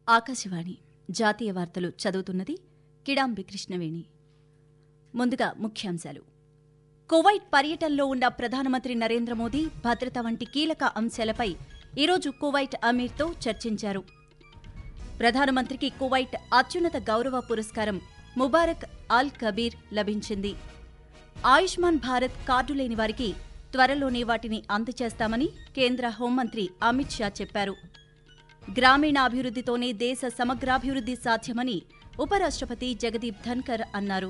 ఆకాశవాణి జాతీయ వార్తలు చదువుతున్నది కిడాంబి కృష్ణవేణి. ముందుగా ముఖ్యాంశాలు. కువైట్ పర్యటనలో ఉన్న ప్రధానమంత్రి నరేంద్ర మోదీ భద్రత వంటి కీలక అంశాలపై ఈరోజు కువైట్ అమీర్తో చర్చించారు. ప్రధానమంత్రికి కువైట్ అత్యున్నత గౌరవ పురస్కారం ముబారక్ అల్ కబీర్ లభించింది. ఆయుష్మాన్ భారత్ కార్డు లేని వారికి త్వరలోనే వాటిని అందజేస్తామని కేంద్ర హోంమంత్రి అమిత్ షా చెప్పారు. గ్రామీణాభివృద్ధితోనే దేశ సమగ్రాభివృద్ధి సాధ్యమని ఉపరాష్ట్రపతి జగదీప్ ధన్కర్ అన్నారు.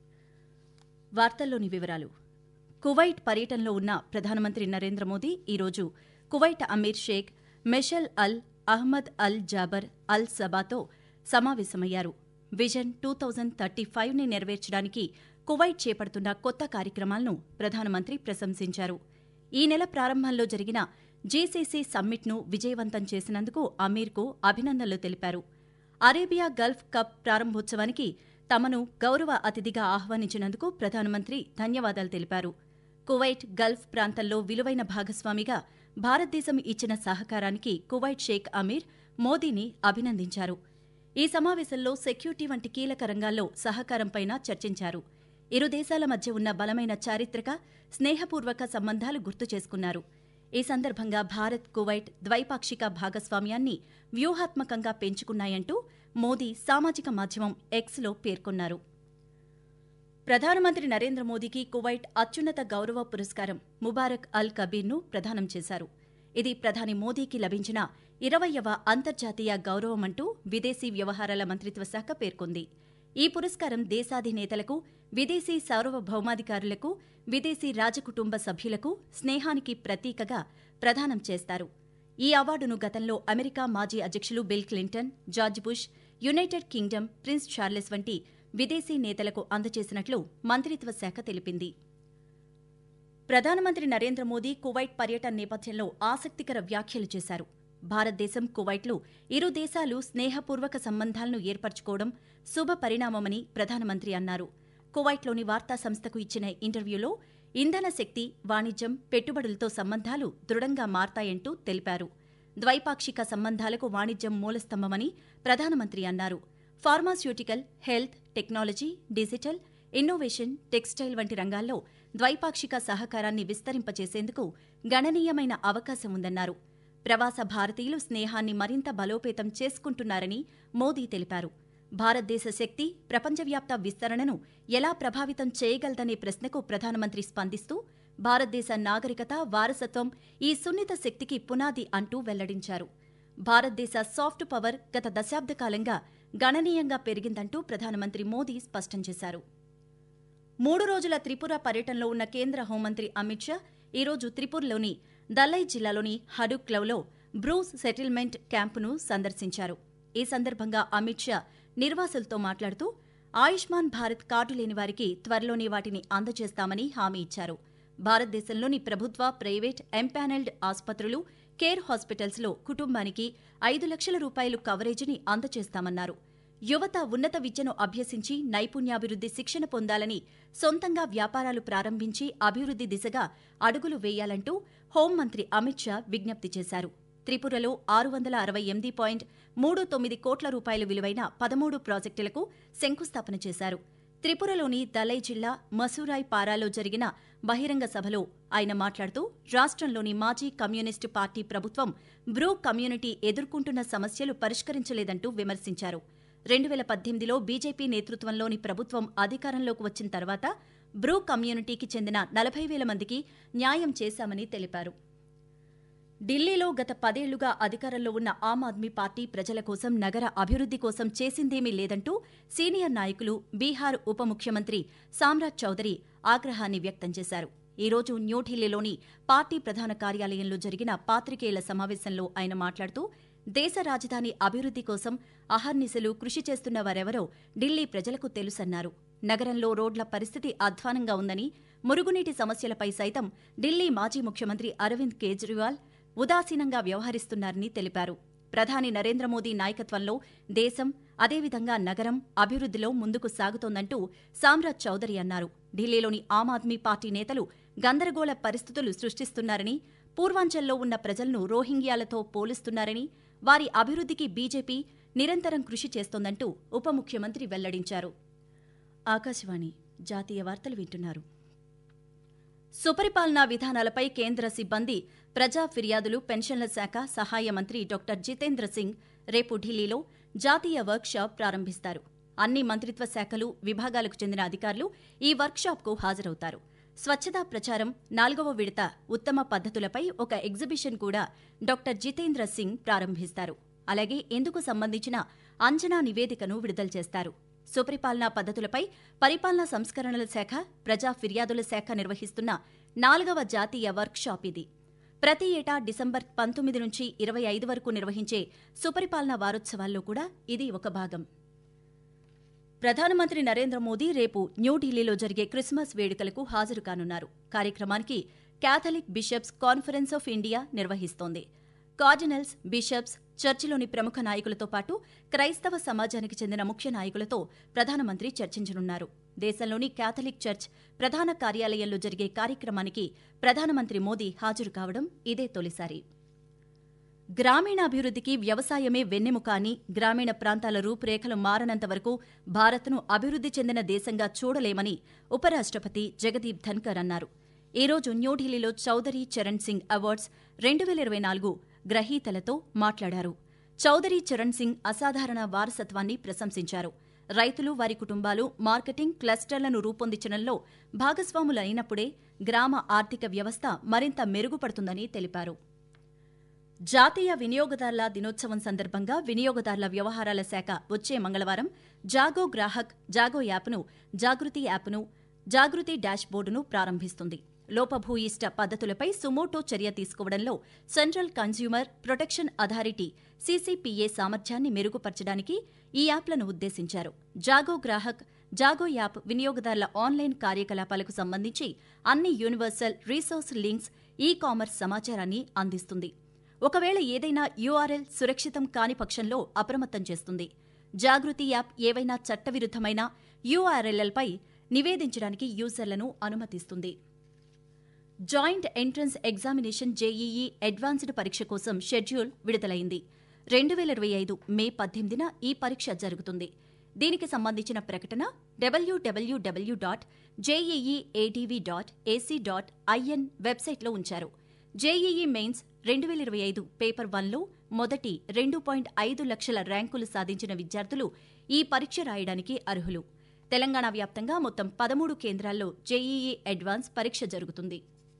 వార్తల్లోని వివరాలు. కువైట్ పర్యటనలో ఉన్న ప్రధానమంత్రి నరేంద్ర మోదీ ఈరోజు Kuwait Amir Sheikh Meshal Al Ahmad Al Jaber Al సబాతో సమావేశమయ్యారు. విజన్ 2035ని నెరవేర్చడానికి కువైట్ చేపడుతున్న కొత్త కార్యక్రమాలను ప్రధానమంత్రి ప్రశంసించారు. ఈ నెల ప్రారంభంలో జరిగిన జీసీసీ సమ్మిట్ను విజయవంతం చేసినందుకు అమీర్కు అభినందనలు తెలిపారు. అరేబియా గల్ఫ్ కప్ ప్రారంభోత్సవానికి తమను గౌరవ అతిథిగా ఆహ్వానించినందుకు ప్రధానమంత్రి ధన్యవాదాలు తెలిపారు. కువైట్ గల్ఫ్ ప్రాంతంలో విలువైన భాగస్వామిగా భారతదేశం ఇచ్చిన సహకారానికి కువైట్ షేక్ అమీర్ మోదీని అభినందించారు. ఈ సమావేశంలో సెక్యూరిటీ వంటి కీలక రంగాల్లో సహకారంపైన చర్చించారు. ఇరు దేశాల మధ్య ఉన్న బలమైన చారిత్రక, స్నేహపూర్వక సంబంధాలు గుర్తు చేసుకున్నారు. ఈ సందర్భంగా భారత్, కువైట్ ద్వైపాక్షిక భాగస్వామ్యాన్ని వ్యూహాత్మకంగా పెంచుకున్నాయంటూ మోదీ సామాజిక మాధ్యమం ఎక్స్లో పేర్కొన్నారు. ప్రధానమంత్రి నరేంద్ర మోదీకి కువైట్ అత్యున్నత గౌరవ పురస్కారం ముబారక్ అల్ కబీర్ను ప్రదానం చేశారు. ఇది ప్రధాని మోదీకి లభించిన 20వ అంతర్జాతీయ గౌరవమంటూ విదేశీ వ్యవహారాల మంత్రిత్వ శాఖ పేర్కొంది. ఈ పురస్కారం దేశాధినేతలకు, విదేశీ సార్వభౌమాధికారులకు, విదేశీ రాజకుటుంబ సభ్యులకు స్నేహానికి ప్రతీకగా ప్రదానం చేస్తారు. ఈ అవార్డును గతంలో అమెరికా మాజీ అధ్యక్షులు Bill Clinton, George Bush, United Kingdom Prince Charles వంటి విదేశీ నేతలకు అందజేసినట్లు మంత్రిత్వ శాఖ తెలిపింది. ప్రధానమంత్రి నరేంద్ర మోదీ కువైట్ పర్యటన నేపథ్యంలో ఆసక్తికర వ్యాఖ్యలు చేశారు. భారతదేశం, కువైట్లు ఇరు దేశాలు స్నేహపూర్వక సంబంధాలను ఏర్పరచుకోవడం శుభ పరిణామమని ప్రధానమంత్రి అన్నారు. కువైట్లోని వార్తా సంస్థకు ఇచ్చిన ఇంటర్వ్యూలో ఇంధన శక్తి, వాణిజ్యం, పెట్టుబడులతో సంబంధాలు దృఢంగా మారతాయంటూ తెలిపారు. ద్వైపాక్షిక సంబంధాలకు వాణిజ్యం మూలస్తంభమని ప్రధానమంత్రి అన్నారు. Pharmaceutical, health, technology, digital, innovation, textile వంటి రంగాల్లో ద్వైపాక్షిక సహకారాన్ని విస్తరింపచేసేందుకు గణనీయమైన అవకాశం ఉందన్నారు. ప్రవాస భారతీయులు స్నేహాన్ని మరింత బలోపేతం చేసుకుంటున్నారని మోదీ తెలిపారు. భారతదేశ శక్తి ప్రపంచవ్యాప్త విస్తరణను ఎలా ప్రభావితం చేయగలదనే ప్రశ్నకు ప్రధానమంత్రి స్పందిస్తూ భారతదేశ నాగరికత, వారసత్వం ఈ సున్నిత శక్తికి పునాది అంటూ వెల్లడించారు. భారతదేశ సాఫ్ట్ పవర్ గత దశాబ్ద కాలంగా గణనీయంగా పెరిగిందంటూ ప్రధానమంత్రి మోదీ స్పష్టం చేశారు. 3 రోజుల త్రిపుర పర్యటనలో ఉన్న కేంద్ర హోంమంత్రి అమిత్ షా ఈరోజు త్రిపురలోని దలై జిల్లాలోని హడుక్లవ్లో బ్రూస్ సెటిల్మెంట్ క్యాంపును సందర్శించారు. ఈ సందర్భంగా అమిత్ షా నిర్వాసులతో మాట్లాడుతూ ఆయుష్మాన్ భారత్ కార్డు లేని వారికి త్వరలోనే వాటిని అందజేస్తామని హామీ ఇచ్చారు. భారతదేశంలోని ప్రభుత్వ, ప్రైవేట్, ఎంపానెల్డ్ ఆసుపత్రులు, కేర్ హాస్పిటల్స్లో కుటుంబానికి 5 లక్షల రూపాయలు కవరేజీని అందజేస్తామన్నారు. యువత ఉన్నత విద్యను అభ్యసించి నైపుణ్యాభివృద్ధి శిక్షణ పొందాలని, సొంతంగా వ్యాపారాలు ప్రారంభించి అభివృద్ధి దిశగా అడుగులు వేయాలంటూ హోంమంత్రి అమిత్ షా విజ్ఞప్తి చేశారు. త్రిపురలో 668.39 కోట్ల రూపాయలు విలువైన 13 ప్రాజెక్టులకు శంకుస్థాపన చేశారు. త్రిపురలోని దలై జిల్లా మసూరాయ్ పారాలో జరిగిన బహిరంగ సభలో ఆయన మాట్లాడుతూ రాష్ట్రంలోని మాజీ కమ్యూనిస్టు పార్టీ ప్రభుత్వం బ్రూ కమ్యూనిటీ ఎదుర్కొంటున్న సమస్యలు పరిష్కరించలేదంటూ విమర్శించారు. 2018లో బీజేపీ నేతృత్వంలోని ప్రభుత్వం అధికారంలోకి వచ్చిన తర్వాత బ్రూ కమ్యూనిటీకి చెందిన 40,000 మందికి న్యాయం చేశామని తెలిపారు. ఢిల్లీలో గత 10 ఏళ్లుగా అధికారంలో ఉన్న ఆమ్ ఆద్మీ పార్టీ ప్రజల కోసం, నగర అభివృద్ధి కోసం చేసిందేమీ లేదంటూ సీనియర్ నాయకులు బీహార్ ఉప ముఖ్యమంత్రి సామ్రాజ్ చౌదరి ఆగ్రహాన్ని వ్యక్తం చేశారు. ఈ రోజు న్యూఢిల్లీలోని పార్టీ ప్రధాన కార్యాలయంలో జరిగిన పాత్రికేయుల సమావేశంలో ఆయన మాట్లాడుతూ దేశ రాజధాని అభివృద్ధి కోసం అహర్నిశలు కృషి చేస్తున్న వారెవరో ఢిల్లీ ప్రజలకు తెలుసన్నారు. నగరంలో రోడ్ల పరిస్థితి అధ్వానంగా ఉందని, మురుగునీటి సమస్యలపై సైతం ఢిల్లీ మాజీ ముఖ్యమంత్రి అరవింద్ కేజ్రీవాల్ ఉదాసీనంగా వ్యవహరిస్తున్నారని తెలిపారు. ప్రధాని నరేంద్ర మోదీ నాయకత్వంలో దేశం, అదేవిధంగా నగరం అభివృద్ధిలో ముందుకు సాగుతోందంటూ సామ్రాజ్ చౌదరి అన్నారు. ఢిల్లీలోని ఆమ్ ఆద్మీ పార్టీ నేతలు గందరగోళ పరిస్థితులు సృష్టిస్తున్నారని, పూర్వాంచల్లో ఉన్న ప్రజలను రోహింగ్యాలతో పోలుస్తున్నారని, వారి అభివృద్ధికి బీజేపీ నిరంతరం కృషి చేస్తోందంటూ ఉప ముఖ్యమంత్రి వెల్లడించారు. ఆకాశవాణి జాతీయ వార్తలు వింటున్నారు. సుపరిపాలనా విధానాలపై కేంద్ర సిబ్బంది, ప్రజా ఫిర్యాదులు, పెన్షన్ల శాఖ సహాయ మంత్రి డాక్టర్ జితేంద్ర సింగ్ రేపు ఢిల్లీలో జాతీయ వర్క్షాప్ ప్రారంభిస్తారు. అన్ని మంత్రిత్వ శాఖలు, విభాగాలకు చెందిన అధికారులు ఈ వర్క్షాప్కు హాజరవుతారు. స్వచ్ఛతా ప్రచారం 4వ విడత ఉత్తమ పద్ధతులపై ఒక ఎగ్జిబిషన్ కూడా డాక్టర్ జితేంద్ర సింగ్ ప్రారంభిస్తారు. అలాగే ఇందుకు సంబంధించిన అంచనా నివేదికను విడుదల చేస్తారు. సుపరిపాలనా పద్ధతులపై పరిపాలనా సంస్కరణల శాఖ, ప్రజా ఫిర్యాదుల శాఖ నిర్వహిస్తున్న 4వ జాతీయ వర్క్షాప్ ఇది. ప్రతి ఏటా డిసెంబర్ 19 నుంచి 25 వరకు నిర్వహించే సుపరిపాలనా వారోత్సవాల్లో కూడా ఇది ఒక భాగం. ప్రధానమంత్రి నరేంద్ర మోదీ రేపు న్యూఢిల్లీలో జరిగే క్రిస్మస్ వేడుకలకు హాజరు కానున్నారు. కార్యక్రమానికి Catholic bishops conference of India నిర్వహిస్తోంది. కార్డినల్స్, బిషప్స్, చర్చిలోని ప్రముఖ నాయకులతో పాటు క్రైస్తవ సమాజానికి చెందిన ముఖ్య నాయకులతో ప్రధానమంత్రి చర్చించనున్నారు. దేశంలోని క్యాథలిక్ చర్చ్ ప్రధాన కార్యాలయంలో జరిగే కార్యక్రమానికి ప్రధానమంత్రి మోదీ హాజరు కావడం ఇదే తొలిసారి. గ్రామీణాభివృద్ధికి వ్యవసాయమే వెన్నెముక అని, గ్రామీణ ప్రాంతాల రూపురేఖలు మారనంత వరకు భారత్ను అభివృద్ధి చెందిన దేశంగా చూడలేమని ఉపరాష్ట్రపతి జగదీప్ ధన్కర్ అన్నారు. ఈ రోజు న్యూఢిల్లీలో చౌదరి చరణ్ సింగ్ అవార్డ్స్ 2024 గ్రహీతలతో మాట్లాడారు. చౌదరి చరణ్ సింగ్ అసాధారణ వారసత్వాన్ని ప్రశంసించారు. రైతులు, వారి కుటుంబాలు మార్కెటింగ్ క్లస్టర్లను రూపొందించడంలో భాగస్వాములైనప్పుడే గ్రామ ఆర్థిక వ్యవస్థ మరింత మెరుగుపడుతుందని తెలిపారు. జాతీయ వినియోగదారుల దినోత్సవం సందర్భంగా వినియోగదారుల వ్యవహారాల శాఖ వచ్చే మంగళవారం జాగో గ్రాహక్, జాగో యాప్ను, జాగృతి డాష్ బోర్డును ప్రారంభిస్తుంది. లోపభూయిష్ట పద్ధతులపై సుమోటో చర్య తీసుకోవడంలో central consumer protection authority CCPA సామర్థ్యాన్ని మెరుగుపరచడానికి ఈ యాప్లను ఉద్దేశించారు. జాగో గ్రాహక్, జాగో యాప్ వినియోగదారుల ఆన్లైన్ కార్యకలాపాలకు సంబంధించి అన్ని యూనివర్సల్ రీసోర్స్ లింక్స్, ఈ-కామర్స్ సమాచారాన్ని అందిస్తుంది. ఒకవేళ ఏదైనా యూఆర్ఎల్ సురక్షితం కాని పక్షంలో అప్రమత్తం చేస్తుంది. జాగృతి యాప్ ఏవైనా చట్టవిరుద్ధమైన యూఆర్ఎల్లపై నివేదించడానికి యూజర్లను అనుమతిస్తుంది. Joint entrance examination JEE advanced పరీక్ష కోసం షెడ్యూల్ విడుదలైంది. 2025 మే 18న ఈ పరీక్ష జరుగుతుంది. దీనికి సంబంధించిన ప్రకటన www.jeeadv.ac.in వెబ్సైట్లో ఉంచారు. జేఈఈ మెయిన్స్ 2025 పేపర్ 1లో మొదటి 2.5 లక్షల ర్యాంకులు సాధించిన విద్యార్థులు ఈ పరీక్ష రాయడానికి అర్హులు. తెలంగాణ వ్యాప్తంగా మొత్తం 13 కేంద్రాల్లో జేఈఈ అడ్వాన్స్ పరీక్ష జరుగుతుంది.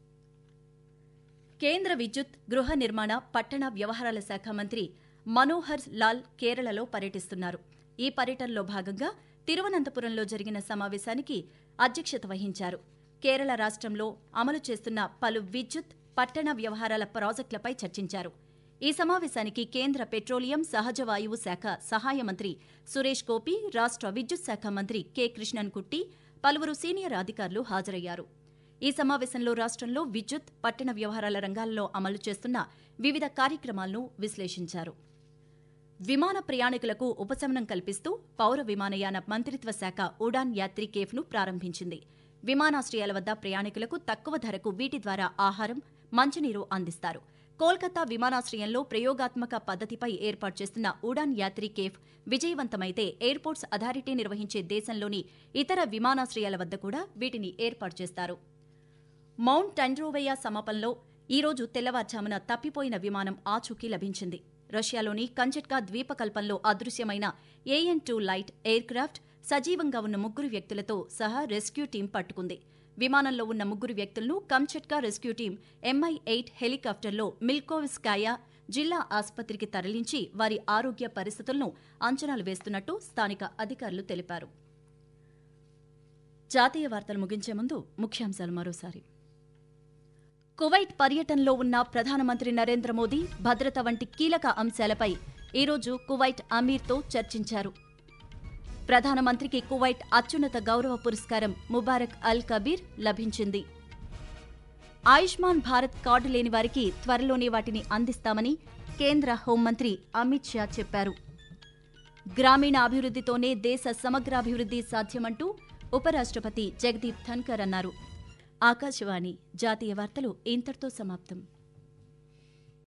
కేంద్ర విద్యుత్, గృహ నిర్మాణ, పట్టణ వ్యవహారాల శాఖ మంత్రి మనోహర్ లాల్ కేరళలో పర్యటిస్తున్నారు. ఈ పర్యటనలో భాగంగా తిరువనంతపురంలో జరిగిన సమావేశానికి అధ్యక్షత వహించారు. కేరళ రాష్ట్రంలో అమలు చేస్తున్న పలు విద్యుత్, పట్టణ వ్యవహారాల ప్రాజెక్టులపై చర్చించారు. ఈ సమావేశానికి కేంద్ర పెట్రోలియం, సహజ వాయువు శాఖ సహాయ మంత్రి సురేష్ గోపి, రాష్ట్ర విద్యుత్ శాఖ మంత్రి కె కృష్ణన్ కుట్టి, పలువురు సీనియర్ అధికారులు హాజరయ్యారు. ఈ సమావేశంలో రాష్ట్రంలో విద్యుత్, పట్టణ వ్యవహారాల రంగాల్లో అమలు చేస్తున్న వివిధ కార్యక్రమాలను విశ్లేషించారు. విమాన ప్రయాణికులకు ఉపశమనం కల్పిస్తూ పౌర విమానయాన మంత్రిత్వ శాఖ ఉడాన్ యాత్రి కేఫ్ను ప్రారంభించింది. విమానాశ్రయాల వద్ద ప్రయాణికులకు తక్కువ ధరకు వీటి ద్వారా ఆహారం, మంచినీరు అందిస్తారు. కోల్కతా విమానాశ్రయంలో ప్రయోగాత్మక పద్ధతిపై ఏర్పాటు చేస్తున్న ఉడాన్ యాత్రి కేఫ్ విజయవంతమైతే ఎయిర్పోర్ట్స్ అథారిటీ నిర్వహించే దేశంలోని ఇతర విమానాశ్రయాల వద్ద కూడా వీటిని ఏర్పాటు చేస్తారు. మౌంట్ టండ్రోవయ్య సమీపంలో ఈ రోజు తెల్లవారుజామున తప్పిపోయిన విమానం ఆచూకీ లభించింది. రష్యాలోని కంచెట్కా ద్వీపకల్పంలో అదృశ్యమైన AN-2 లైట్ ఎయిర్ క్రాఫ్ట్ సజీవంగా ఉన్న 3 వ్యక్తులతో సహా రెస్క్యూ టీం పట్టుకుంది. విమానంలో ఉన్న 3 వ్యక్తులను కంచెట్కా రెస్క్యూ టీం Mi-8 హెలికాప్టర్లో మిల్కోవ్స్కాయా జిల్లా ఆసుపత్రికి తరలించి వారి ఆరోగ్య పరిస్థితులను అంచనాలు వేస్తున్నట్టు స్థానిక అధికారులు తెలిపారు. జాతీయ వార్తలు ముగించే ముందు ముఖ్యాంశాలు మరోసారి. కువైట్ పర్యటనలో ఉన్న ప్రధానమంత్రి నరేంద్ర మోదీ భద్రత వంటి కీలక అంశాలపై ఈరోజు కువైట్ అమీర్తో చర్చించారు. ప్రధానమంత్రికి కువైట్ అత్యున్నత గౌరవ పురస్కారం ముబారక్ అల్ కబీర్ లభించింది. ఆయుష్మాన్ భారత్ కార్డు లేని వారికి త్వరలోనే వాటిని అందిస్తామని కేంద్ర హోంమంత్రి అమిత్ షా చెప్పారు. గ్రామీణ అభివృద్ధితోనే దేశ సమగ్రాభివృద్ధి సాధ్యమంటూ ఉపరాష్ట్రపతి జగదీప్ ధన్కర్ అన్నారు. ఆకాశవాణి జాతీయ వార్తలు ఇంతటితో సమాప్తం.